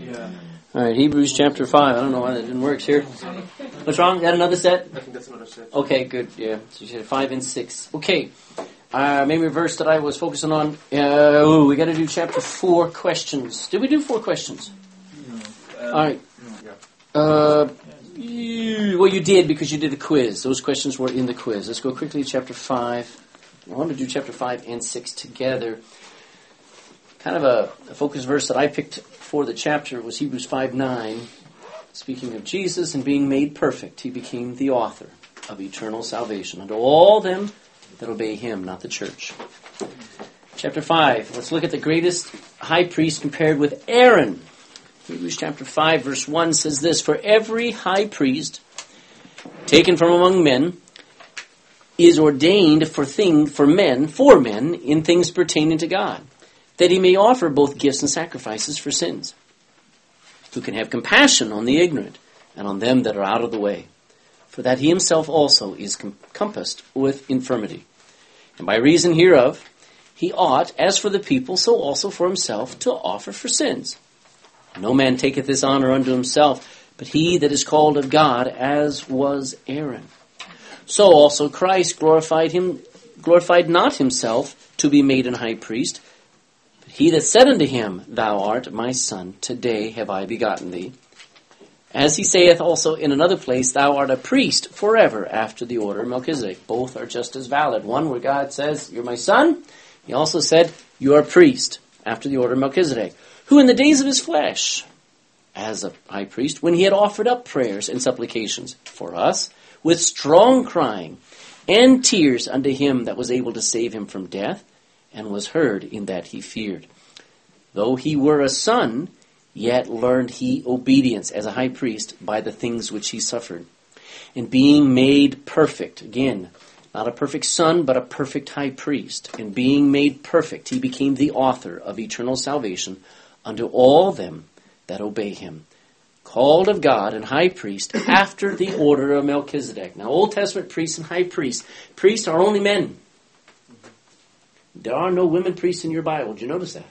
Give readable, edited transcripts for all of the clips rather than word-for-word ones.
Yeah. All right, Hebrews chapter 5. I don't know why that didn't work here. What's wrong? Got another set? I think that's another set. Okay, good. Yeah. So you said 5 and 6. Okay. Maybe a verse that I was focusing on. We got to do chapter 4 questions. Did we do 4 questions? No. All right. Well, you did because you did a quiz. Those questions were in the quiz. Let's go quickly to chapter 5. I want to do chapter 5 and 6 together. Kind of a focus verse that I picked for the chapter was Hebrews 5:9. Speaking of Jesus and being made perfect, he became the author of eternal salvation unto all them that obey him, not the church. Chapter 5. Let's look at the greatest high priest compared with Aaron. Hebrews chapter 5 verse 1 says this, For every high priest taken from among men is ordained for men in things pertaining to God, that he may offer both gifts and sacrifices for sins, who can have compassion on the ignorant and on them that are out of the way, for that he himself also is compassed with infirmity. And by reason hereof he ought, as for the people, so also for himself, to offer for sins. No man taketh this honor unto himself, but he that is called of God, as was Aaron. So also Christ glorified not himself to be made an high priest, but he that said unto him, Thou art my son, today have I begotten thee. As he saith also in another place, Thou art a priest forever after the order of Melchizedek. Both are just as valid. One where God says, You're my son. He also said, You are a priest after the order of Melchizedek, who in the days of his flesh, as a high priest, when he had offered up prayers and supplications for us, with strong crying and tears unto him that was able to save him from death, and was heard in that he feared. Though he were a son, yet learned he obedience as a high priest by the things which he suffered. And being made perfect, again, not a perfect son, but a perfect high priest. And being made perfect, he became the author of eternal salvation unto all them that obey him, called of God and high priest after the order of Melchizedek. Now, Old Testament priests and high priests. Priests are only men. There are no women priests in your Bible. Did you notice that?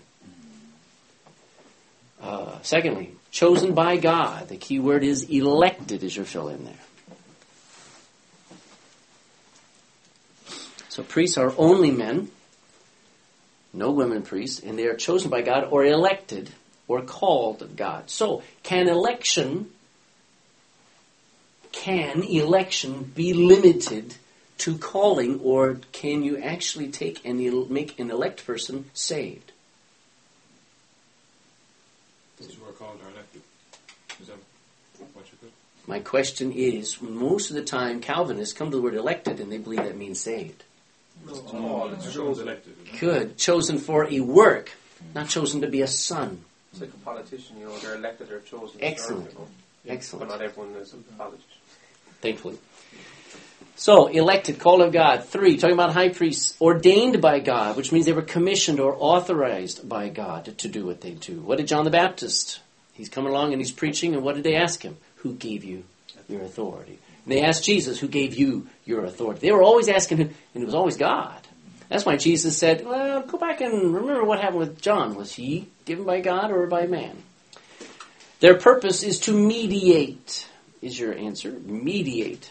Secondly, chosen by God. The key word is elected is your fill in there. So priests are only men, no women priests, and they are chosen by God or elected or called of God. So, can election be limited to calling, or can you actually take and make an elect person saved? Those who are called are elected. Is that what you put? My question is, most of the time Calvinists come to the word elected and they believe that means saved. It's chosen. Elected. Good. Chosen for a work, not chosen to be a son. It's like a politician, they're elected, they're chosen. Excellent. Serve, Excellent. But not everyone is a politician. Thankfully. So, elected, called of God. 3, talking about high priests, ordained by God, which means they were commissioned or authorized by God to do what they do. What did John the Baptist? He's coming along and he's preaching, and what did they ask him? Who gave you your authority? And they asked Jesus, who gave you your authority? They were always asking him, and it was always God. That's why Jesus said, well, go back and remember what happened with John. Was he given by God or by man? Their purpose is to mediate, is your answer. Mediate.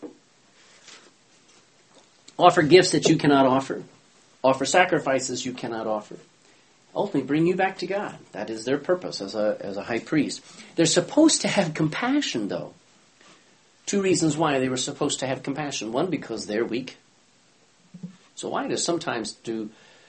Offer gifts that you cannot offer. Offer sacrifices you cannot offer. Ultimately, bring you back to God. That is their purpose as a high priest. They're supposed to have compassion, though. 2 reasons why they were supposed to have compassion. 1, because they're weak. So why does sometimes do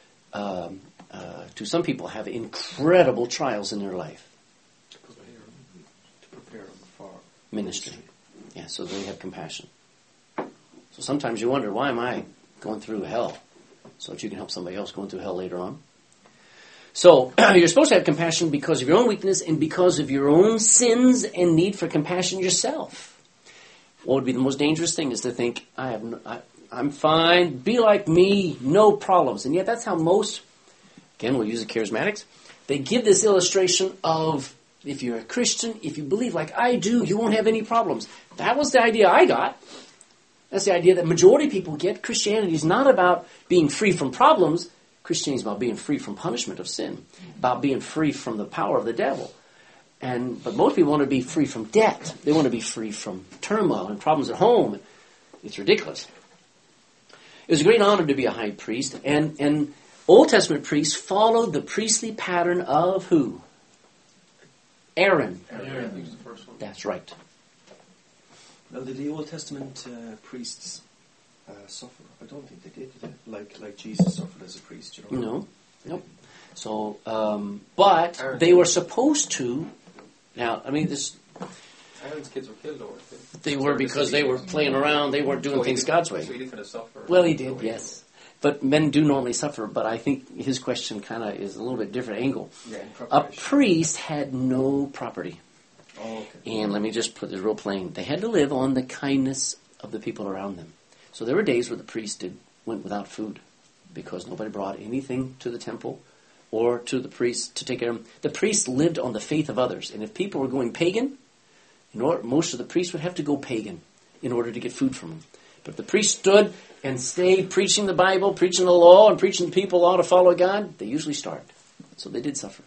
some people have incredible trials in their life? To prepare them for Ministry. Yeah, so they have compassion. So sometimes you wonder, why am I going through hell? So that you can help somebody else going through hell later on. So you're supposed to have compassion because of your own weakness and because of your own sins and need for compassion yourself. What would be the most dangerous thing is to think, I'm fine, be like me, no problems. And yet that's how most, again, we'll use the charismatics, they give this illustration of, if you're a Christian, if you believe like I do, you won't have any problems. That was the idea I got. That's the idea that majority of people get. Christianity is not about being free from problems. Christianity is about being free from punishment of sin, about being free from the power of the devil. But most people want to be free from debt. They want to be free from turmoil and problems at home. It's ridiculous. It was a great honor to be a high priest, and Old Testament priests followed the priestly pattern of who? Aaron. Aaron. He was the first one. That's right. Now, did the Old Testament priests suffer? I don't think they did like Jesus suffered as a priest, you know? No. Nope. So, but they were supposed to. Now, I mean, Aaron's kids were killed over it. they were because they were playing around. They weren't doing things God's way. So he didn't kind of suffer. Well, he did, yes. But men do normally suffer. But I think his question kind of is a little bit different angle. Yeah, A priest had no property. Oh, okay. And let me just put this real plain. They had to live on the kindness of the people around them. So there were days where the priest went without food because nobody brought anything to the temple or to the priest to take care of them. The priest lived on the faith of others. And if people were going pagan, most of the priests would have to go pagan in order to get food from them. But if the priest stood and stayed preaching the Bible, preaching the law, and preaching the people how to follow God, they usually starved. So they did suffer.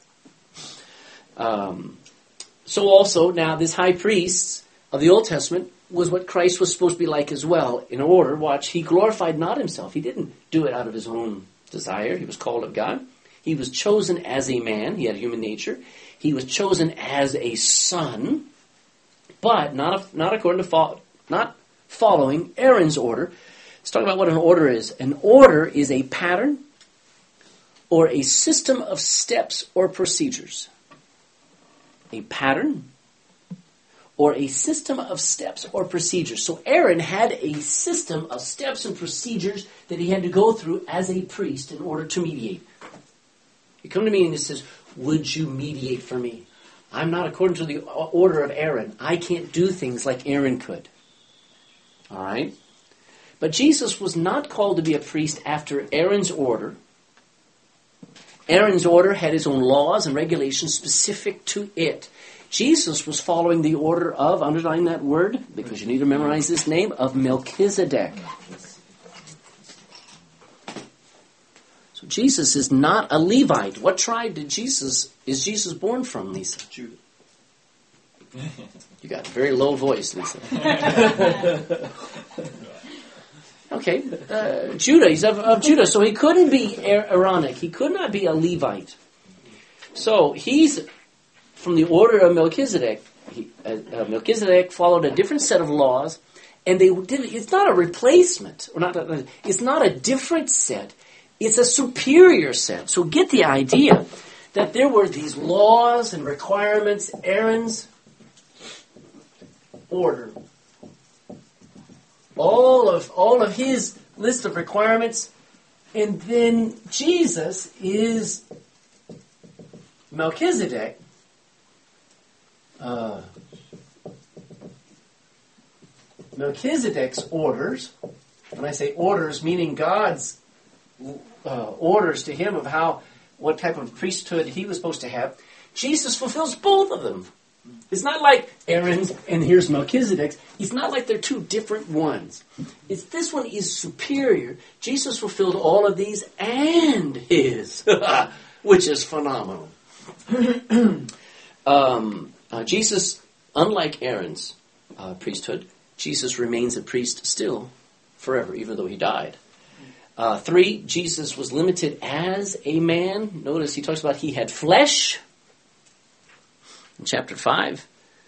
So also, now, this high priest of the Old Testament was what Christ was supposed to be like as well. In order, watch, he glorified not himself. He didn't do it out of his own desire. He was called of God. He was chosen as a man. He had a human nature. He was chosen as a son, but not according to not following Aaron's order. Let's talk about what an order is. An order is a pattern or a system of steps or procedures. A pattern or a system of steps or procedures. So Aaron had a system of steps and procedures that he had to go through as a priest in order to mediate. You come to me and he says, would you mediate for me? I'm not according to the order of Aaron. I can't do things like Aaron could. All right? But Jesus was not called to be a priest after Aaron's order. Aaron's order had his own laws and regulations specific to it. Jesus was following the order of, underline that word, because you need to memorize this name, of Melchizedek. So Jesus is not a Levite. What tribe is Jesus born from, Lisa? Judah. You got a very low voice, Lisa. Okay, Judah. He's of Judah, so he couldn't be Aaronic. He could not be a Levite. So he's from the order of Melchizedek. Melchizedek followed a different set of laws, and they did. It's not a replacement, or not. It's not a different set. It's a superior set. So get the idea that there were these laws and requirements. Aaron's order. All of his list of requirements, and then Jesus is Melchizedek. Melchizedek's orders. When I say orders, meaning God's orders to him of what type of priesthood he was supposed to have. Jesus fulfills both of them. It's not like Aaron's and here's Melchizedek's. It's not like they're two different ones. This one is superior. Jesus fulfilled all of these and his, which is phenomenal. Jesus, unlike Aaron's priesthood, Jesus remains a priest still forever, even though he died. 3, Jesus was limited as a man. Notice he talks about he had flesh. In chapter 5,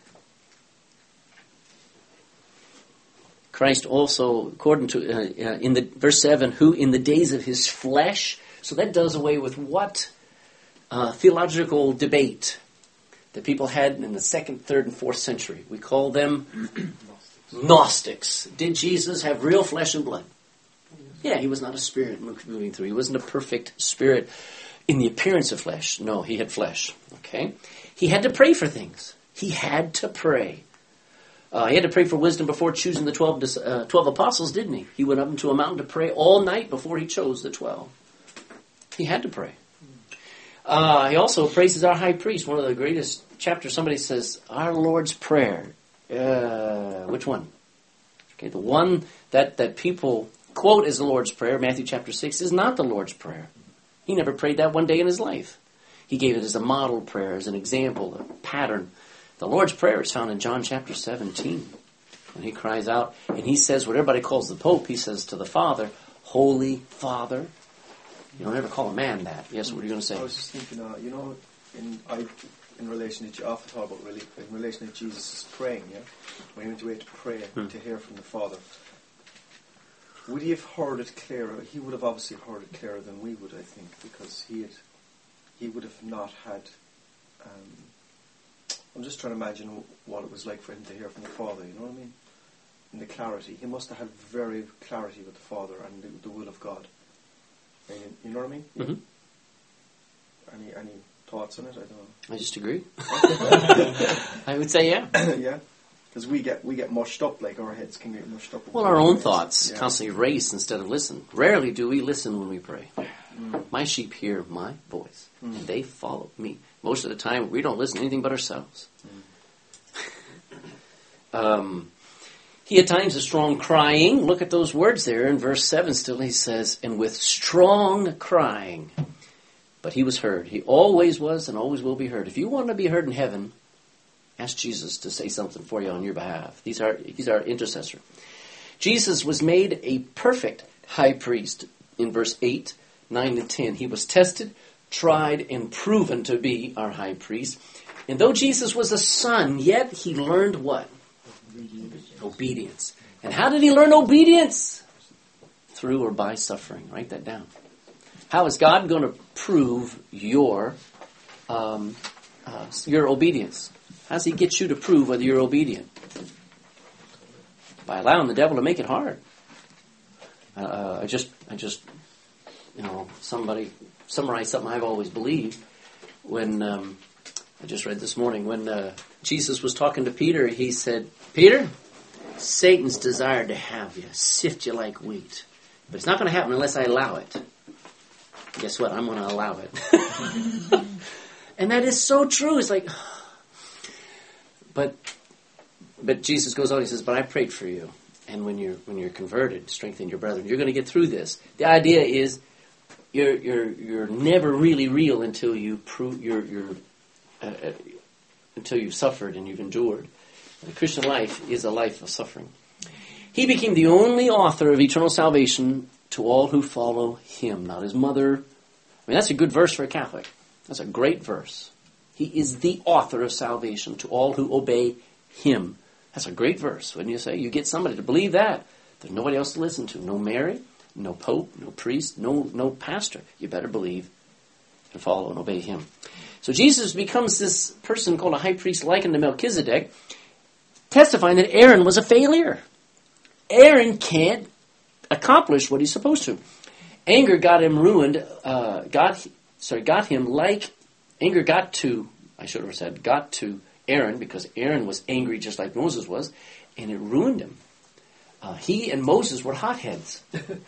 Christ also, according to in the verse 7, who in the days of his flesh. So that does away with what theological debate that people had in the 2nd, 3rd, and 4th century. We call them Gnostics. Did Jesus have real flesh and blood? Yeah, he was not a spirit moving through. He wasn't a perfect spirit in the appearance of flesh. No, he had flesh. Okay. He had to pray for things. He had to pray. He had to pray for wisdom before choosing the 12 apostles, didn't he? He went up into a mountain to pray all night before he chose the 12. He had to pray. He also praises our high priest. One of the greatest chapters, somebody says, our Lord's Prayer. Which one? Okay, the one that people quote as the Lord's Prayer, Matthew chapter 6, is not the Lord's Prayer. He never prayed that one day in his life. He gave it as a model prayer, as an example, a pattern. The Lord's Prayer is found in John chapter 17. When he cries out, and he says what everybody calls the Pope, he says to the Father, Holy Father. You don't ever call a man that. Yes, what are you going to say? I was just thinking, in relation to, I often thought about really, in relation to Jesus' praying, yeah? When he went away to pray, to hear from the Father. Would he have heard it clearer? He would have obviously heard it clearer than we would, I think, because he would have not had... I'm just trying to imagine what it was like for him to hear from the Father, you know what I mean? And the clarity. He must have had very clarity with the Father and the will of God. You know what I mean? Mm-hmm. Any thoughts on it? I don't know. I just agree. I would say yeah. Yeah. Because we get mushed up, like our heads can get mushed up. Well, our own thoughts constantly race instead of listen. Rarely do we listen when we pray. My sheep hear my voice, and they follow me. Most of the time, we don't listen to anything but ourselves. He at times is strong crying. Look at those words there in verse 7 still. He says, and with strong crying. But he was heard. He always was and always will be heard. If you want to be heard in heaven, ask Jesus to say something for you on your behalf. He's our intercessor. Jesus was made a perfect high priest in verse 8, 9, and 10. He was tested, tried, and proven to be our high priest. And though Jesus was a son, yet he learned what? Obedience. And how did he learn obedience? Through or by suffering. Write that down. How is God going to prove your obedience? How does he get you to prove whether you're obedient? By allowing the devil to make it hard. Somebody summarized something I've always believed. When I just read this morning, when Jesus was talking to Peter, he said, Peter, Satan's desired to have you, sift you like wheat. But it's not going to happen unless I allow it. Guess what? I'm going to allow it. And that is so true. It's like, but Jesus goes on, he says, but I prayed for you. And when you're converted, strengthen your brethren. You're going to get through this. The idea is you're never really real until you prove until you've suffered and you've endured. The Christian life is a life of suffering. He became the only author of eternal salvation to all who follow him, not his mother. I mean, that's a good verse for a Catholic. That's a great verse. He is the author of salvation to all who obey him. That's a great verse, wouldn't you say? You get somebody to believe that. There's nobody else to listen to. No Mary, no Pope, no priest, no pastor. You better believe and follow and obey him. So Jesus becomes this person called a high priest likened to Melchizedek, testifying that Aaron was a failure. Aaron can't accomplish what he's supposed to. Anger got him ruined. Got to Aaron because Aaron was angry just like Moses was, and it ruined him. He and Moses were hotheads.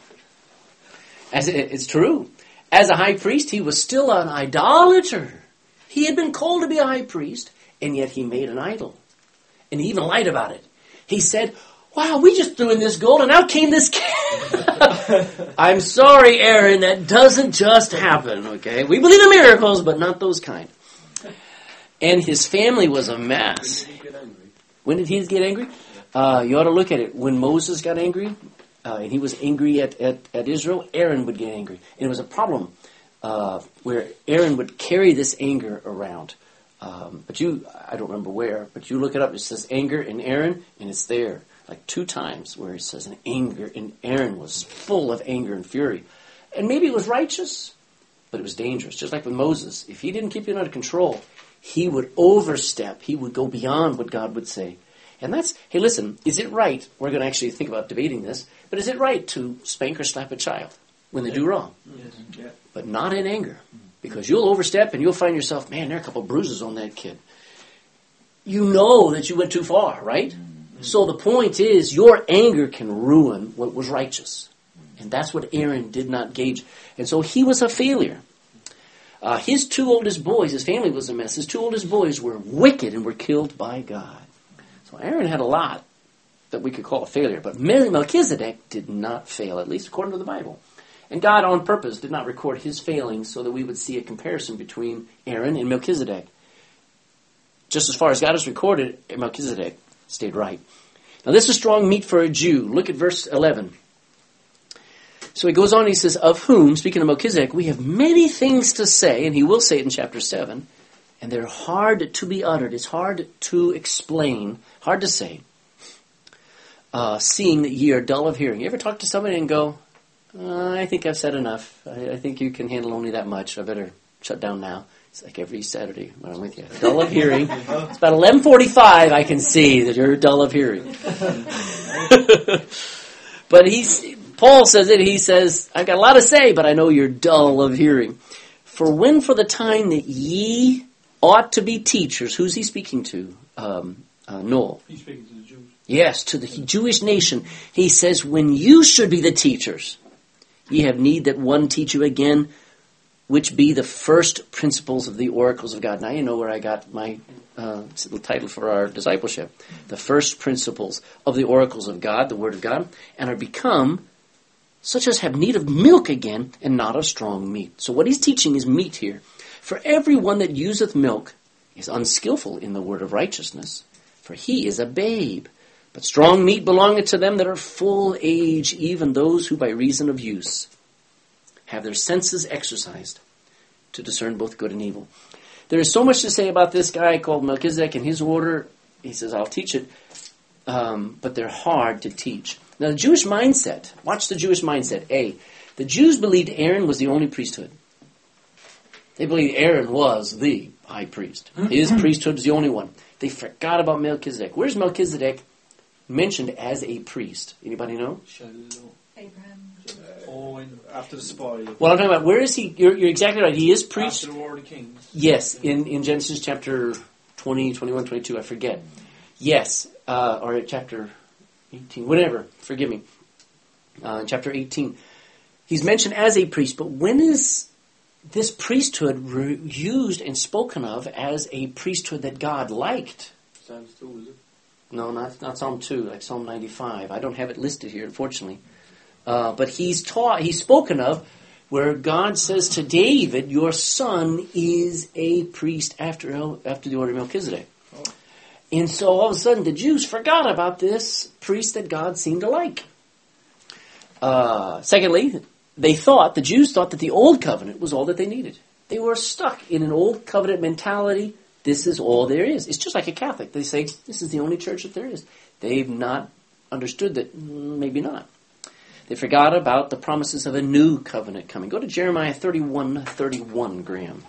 It's true. As a high priest, he was still an idolater. He had been called to be a high priest, and yet he made an idol. And he even lied about it. He said, wow, we just threw in this gold, and out came this calf. I'm sorry, Aaron, that doesn't just happen, okay? We believe in miracles, but not those kind. And his family was a mess. When did he get angry? You ought to look at it. When Moses got angry, and he was angry at Israel, Aaron would get angry. And it was a problem where Aaron would carry this anger around. I don't remember where, but you look it up. It says anger in Aaron, and it's there. Like 2 times where it says an anger, and Aaron was full of anger and fury. And maybe it was righteous, but it was dangerous. Just like with Moses. If he didn't keep it under control, he would overstep. He would go beyond what God would say. And that's, hey, listen, is it right? We're going to actually think about debating this. But is it right to spank or slap a child when they do wrong? Yes. Yeah. But not in anger. Because you'll overstep and you'll find yourself, man, there are a couple of bruises on that kid. You know that you went too far, right? So the point is, your anger can ruin what was righteous. And that's what Aaron did not gauge. And so he was a failure. His 2 oldest boys, his family was a mess. His 2 oldest boys were wicked and were killed by God. So Aaron had a lot that we could call a failure. But Melchizedek did not fail, at least according to the Bible. And God, on purpose, did not record his failings so that we would see a comparison between Aaron and Melchizedek. Just as far as God has recorded, Melchizedek stayed right. Now this is strong meat for a Jew. Look at verse 11. So he goes on, he says, of whom, speaking of Melchizedek, we have many things to say, and he will say it in chapter 7, and they're hard to be uttered. It's hard to explain, hard to say, seeing that ye are dull of hearing. You ever talk to somebody and go, I think I've said enough. I think you can handle only that much. I better shut down now. It's like every Saturday when I'm with you. Dull of hearing. It's about 11:45 I can see that you're dull of hearing. But Paul says it, he says, I've got a lot to say, but I know you're dull of hearing. For when for the time that ye ought to be teachers, who's he speaking to? Noel. He's speaking to the Jews. Yes, to the Jewish nation. He says, when you should be the teachers, ye have need that one teach you again, which be the first principles of the oracles of God. Now you know where I got my the title for our discipleship. The first principles of the oracles of God, the Word of God, and are become such as have need of milk again, and not of strong meat. So what he's teaching is meat here. For everyone that useth milk is unskillful in the word of righteousness, for he is a babe. But strong meat belongeth to them that are full age, even those who by reason of use have their senses exercised to discern both good and evil. There is so much to say about this guy called Melchizedek and his order. He says, I'll teach it, but they're hard to teach. Now the Jewish mindset, watch the Jewish mindset. A, the Jews believed Aaron was the only priesthood. They believed Aaron was the high priest. His priesthood was the only one. They forgot about Melchizedek. Where's Melchizedek mentioned as a priest? Anybody know? Abraham. After the spoil. Well, I'm talking about, where is he? You're exactly right. He is priest. After the War of the Kings. Yes, in Genesis chapter 20, 21, 22, I forget. Yes, or at chapter 18, whatever, forgive me. Chapter 18. He's mentioned as a priest, but when is this priesthood used and spoken of as a priesthood that God liked? Psalms 2, is it? No, not Psalm 2, like Psalm 95. I don't have it listed here, unfortunately. But he's spoken of where God says to David, your son is a priest after the order of Melchizedek. Oh. And so all of a sudden the Jews forgot about this priest that God seemed to like. Secondly, the Jews thought that the old covenant was all that they needed. They were stuck in an old covenant mentality. This is all there is. It's just like a Catholic. They say, this is the only church that there is. They've not understood that, maybe not. They forgot about the promises of a new covenant coming. Go to Jeremiah 31:31, Graham.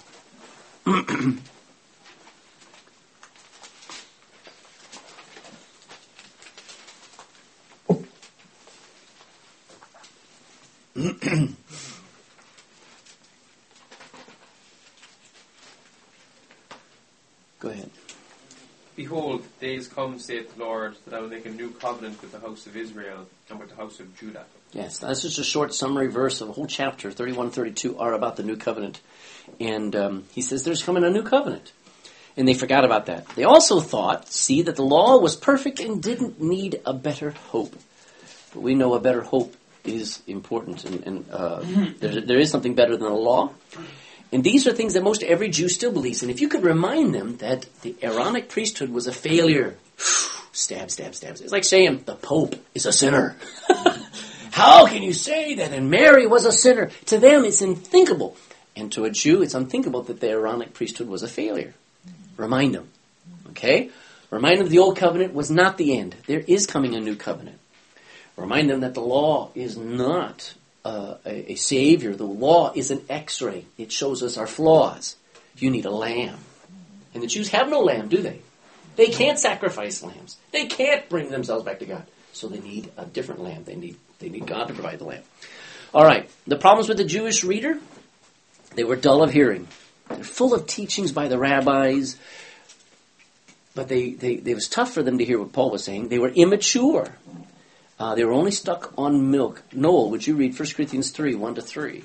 Go ahead. Behold, days come, saith the Lord, that I will make a new covenant with the house of Israel and with the house of Judah. Yes, this is a short summary verse of a whole chapter. 31, 32 are about the new covenant. And he says there's coming a new covenant. And they forgot about that. They also thought, that the law was perfect and didn't need a better hope. But we know a better hope is important. And there is something better than the law. And these are things that most every Jew still believes. And if you could remind them that the Aaronic priesthood was a failure, stab, stab, stab. It's like saying the Pope is a sinner. How can you say that? And Mary was a sinner. To them, it's unthinkable. And to a Jew, it's unthinkable that the Aaronic priesthood was a failure. Remind them. Okay? Remind them the old covenant was not the end. There is coming a new covenant. Remind them that the law is not a savior. The law is an x-ray. It shows us our flaws. You need a lamb. And the Jews have no lamb, do they? They can't sacrifice lambs. They can't bring themselves back to God. So they need a different lamb. They need God to provide the lamb. All right. The problems with the Jewish reader, they were dull of hearing. They're full of teachings by the rabbis. But it was tough for them to hear what Paul was saying. They were immature. They were only stuck on milk. Noel, would you read 1 Corinthians 3, 1-3?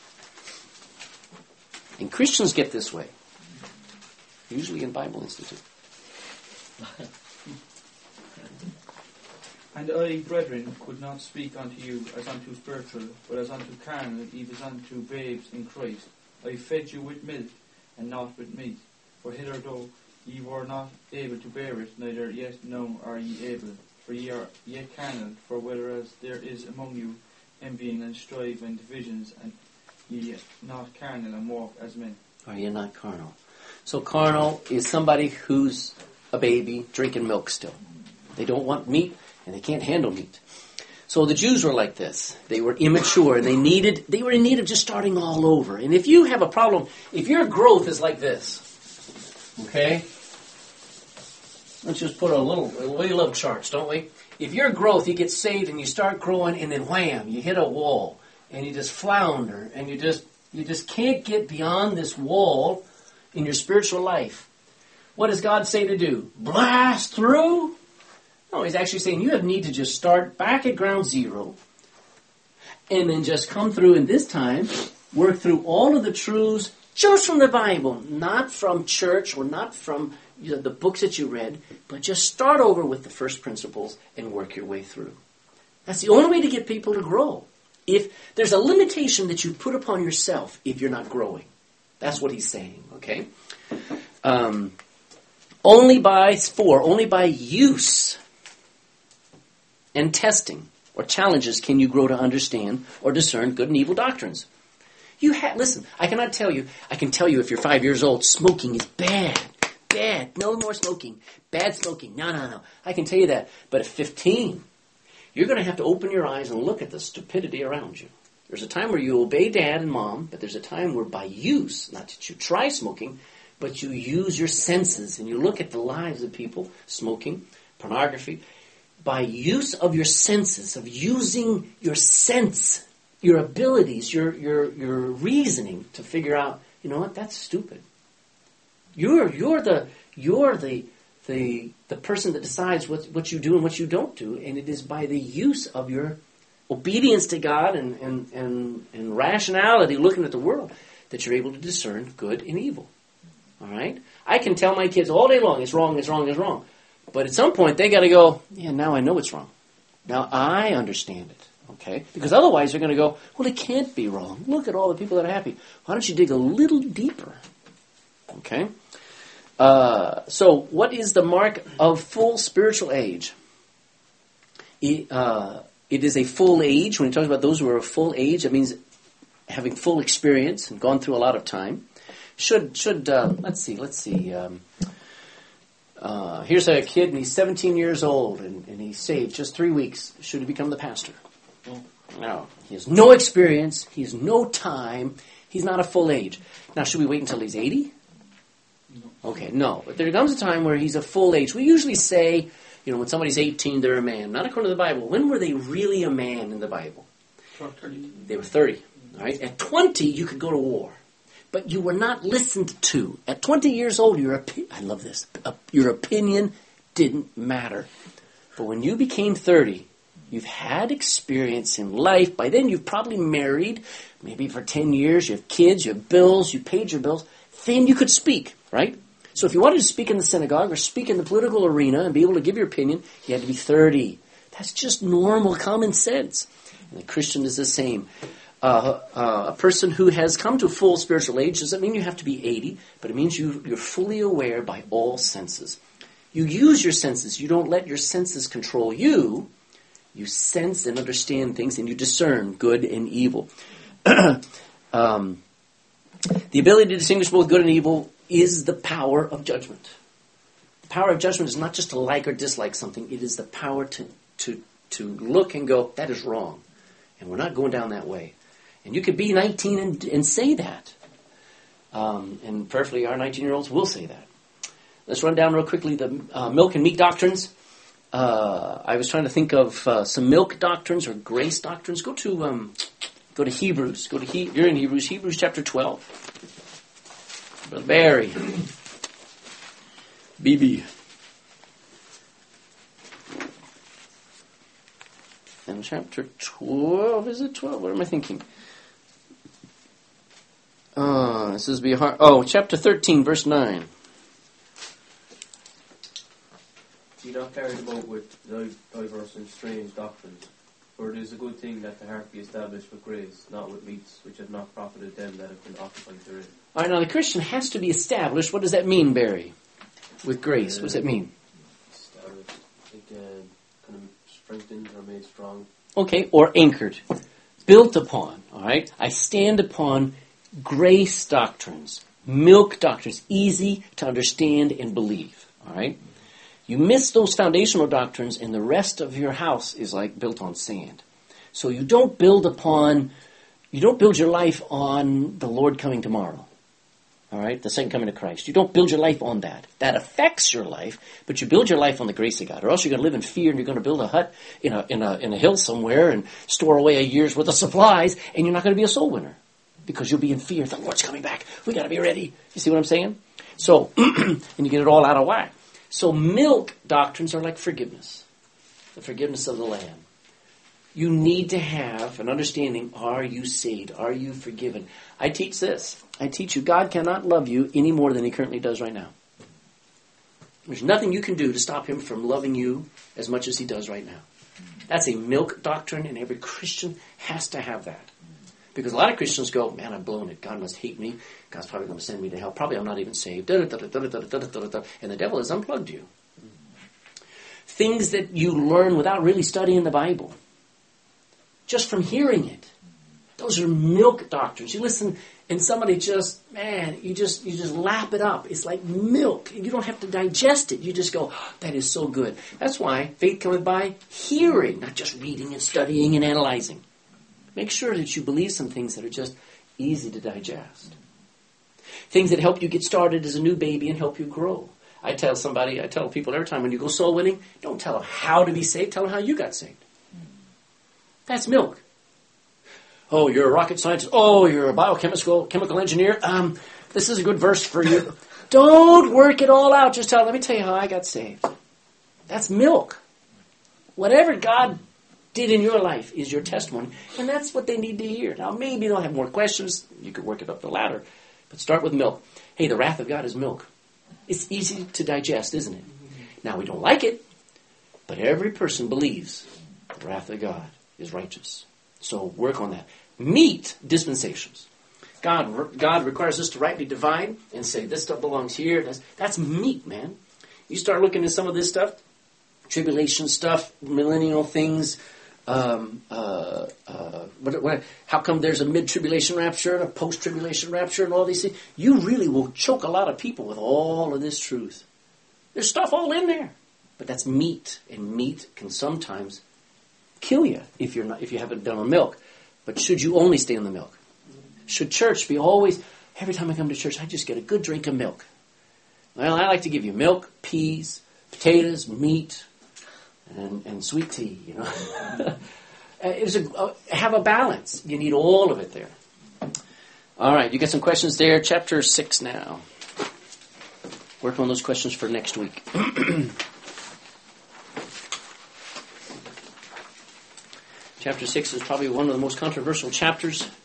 And Christians get this way. Usually in Bible Institute. And I, brethren, could not speak unto you as unto spiritual, but as unto carnal, even as unto babes in Christ. I fed you with milk, and not with meat. For hitherto ye were not able to bear it, neither yet now are ye able. For ye are yet carnal, for whereas there is among you envying and strife and divisions, and ye not carnal and walk as men. Are you not carnal? So carnal is somebody who's a baby drinking milk still. They don't want meat, and they can't handle meat. So the Jews were like this. They were immature, and they were in need of just starting all over. And if you have a problem, if your growth is like this, okay? Let's just put a little, we love charts, don't we? If your growth, you get saved and you start growing, and then wham, you hit a wall, and you just flounder, and you just can't get beyond this wall in your spiritual life. What does God say to do? Blast through? No, he's actually saying you need to just start back at ground zero and then just come through, and this time work through all of the truths just from the Bible, not from church or not from the books that you read, but just start over with the first principles and work your way through. That's the only way to get people to grow. If there's a limitation that you put upon yourself if you're not growing. That's what he's saying, okay? Only by use and testing or challenges can you grow to understand or discern good and evil doctrines. Listen, I can tell you if you're 5 years old, smoking is bad. Bad. No more smoking. Bad smoking. No. I can tell you that. But at 15, you're going to have to open your eyes and look at the stupidity around you. There's a time where you obey dad and mom, but there's a time where by use, not that you try smoking, but you use your senses and you look at the lives of people smoking, pornography, by use of your senses, of using your sense, your abilities, your reasoning to figure out, you know what, that's stupid. You're the person that decides what you do and what you don't do, and it is by the use of your obedience to God and rationality looking at the world that you're able to discern good and evil. All right? I can tell my kids all day long, it's wrong, it's wrong, it's wrong. But at some point, they got to go, yeah, now I know it's wrong. Now I understand it. Okay? Because otherwise they're going to go, well, it can't be wrong. Look at all the people that are happy. Why don't you dig a little deeper? Okay? So what is the mark of full spiritual age? It is a full age. When he talks about those who are of full age, it means having full experience and gone through a lot of time. Let's see. Here's a kid, and he's 17 years old, and he's saved just 3 weeks. Should he become the pastor? No. He has no experience. He has no time. He's not a full age. Now, should we wait until he's 80? No. Okay, no. But there comes a time where he's a full age. We usually say, when somebody's 18, they're a man. Not according to the Bible. When were they really a man in the Bible? 30. They were 30. All right? At 20, you could go to war. But you were not listened to. At 20 years old, I love this. Your opinion didn't matter. But when you became 30, you've had experience in life. By then, you've probably married, maybe for 10 years. You have kids, you have bills, you paid your bills. Then you could speak, right? So if you wanted to speak in the synagogue or speak in the political arena and be able to give your opinion, you had to be 30. That's just normal common sense. And the Christian is the same. A person who has come to full spiritual age doesn't mean you have to be 80, but it means you're fully aware by all senses. You use your senses. You don't let your senses control you. You sense and understand things, and you discern good and evil. The ability to distinguish both good and evil is the power of judgment. The power of judgment is not just to like or dislike something. It is the power to look and go, that is wrong. And we're not going down that way. And you could be 19 and say that. And prayerfully, our 19-year-olds will say that. Let's run down real quickly the milk and meat doctrines. I was trying to think of some milk doctrines or grace doctrines. Go to Hebrews. You're in Hebrews. Hebrews chapter 12. Brother Barry. BB. And chapter 12, is it 12? What am I thinking? This is be hard. Oh, chapter 13, verse 9. Be not carried about with diverse and strange doctrines. For it is a good thing that the heart be established with grace, not with meats which have not profited them that have been occupied therein. All right, now the Christian has to be established. What does that mean, Barry? With grace, what does that mean? Established, like, kind of strengthened or made strong. Okay, or anchored. Built upon, all right? I stand upon grace doctrines, milk doctrines, easy to understand and believe, all right? You miss those foundational doctrines and the rest of your house is like built on sand. So you don't build your life on the Lord coming tomorrow, all right? The second coming of Christ. You don't build your life on that. That affects your life, but you build your life on the grace of God, or else you're going to live in fear and you're going to build a hut in a hill somewhere and store away a year's worth of supplies, and you're not going to be a soul winner because you'll be in fear. The Lord's coming back. We got to be ready. You see what I'm saying? So, and you get it all out of whack. So milk doctrines are like forgiveness, the forgiveness of the Lamb. You need to have an understanding, are you saved? Are you forgiven? I teach this. I teach you God cannot love you any more than He currently does right now. There's nothing you can do to stop Him from loving you as much as He does right now. That's a milk doctrine, and every Christian has to have that. Because a lot of Christians go, man, I've blown it. God must hate me. God's probably going to send me to hell. Probably I'm not even saved. And the devil has unplugged you. Things that you learn without really studying the Bible. Just from hearing it. Those are milk doctrines. You listen and somebody just, man, you just lap it up. It's like milk. You don't have to digest it. You just go, oh, that is so good. That's why faith cometh by hearing, not just reading and studying and analyzing. Make sure that you believe some things that are just easy to digest. Things that help you get started as a new baby and help you grow. I tell people every time when you go soul winning, don't tell them how to be saved, tell them how you got saved. That's milk. Oh, you're a rocket scientist. Oh, you're a chemical engineer. This is a good verse for you. Don't work it all out. Just let me tell you how I got saved. That's milk. Whatever God did in your life is your testimony, and that's what they need to hear. Now, maybe they'll have more questions. You could work it up the ladder, but start with milk. Hey, the wrath of God is milk. It's easy to digest, isn't it? Now, we don't like it, but every person believes the wrath of God is righteous. So work on that. Meat dispensations. God requires us to rightly divide and say this stuff belongs here. That's meat, man. You start looking at some of this stuff, tribulation stuff, millennial things. How come there's a mid-tribulation rapture and a post-tribulation rapture and all these things? You really will choke a lot of people with all of this truth. There's stuff all in there, but that's meat, and meat can sometimes kill you if you haven't done on milk. But should you only stay on the milk? Should church be always, every time I come to church, I just get a good drink of milk? Well, I like to give you milk, peas, potatoes, meat, and sweet tea, you know. Have a balance. You need all of it there. All right, you got some questions there. Chapter 6 now. Work on those questions for next week. Chapter 6 is probably one of the most controversial chapters